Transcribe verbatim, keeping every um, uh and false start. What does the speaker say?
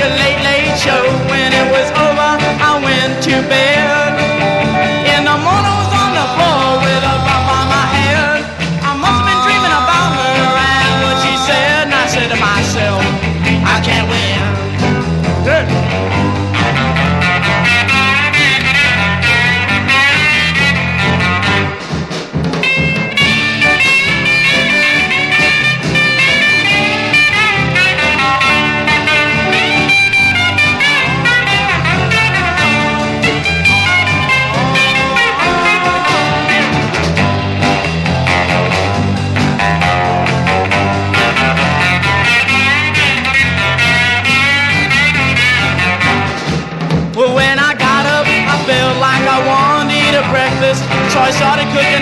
the late, late show. When it was over, I went to bed. In the morning, I was on the floor with a bump on my head. I must have been dreaming about her and what she said. And I said to myself, I can't win. Good. Well, when I got up, I felt like I wanted to eat a breakfast. So I started cooking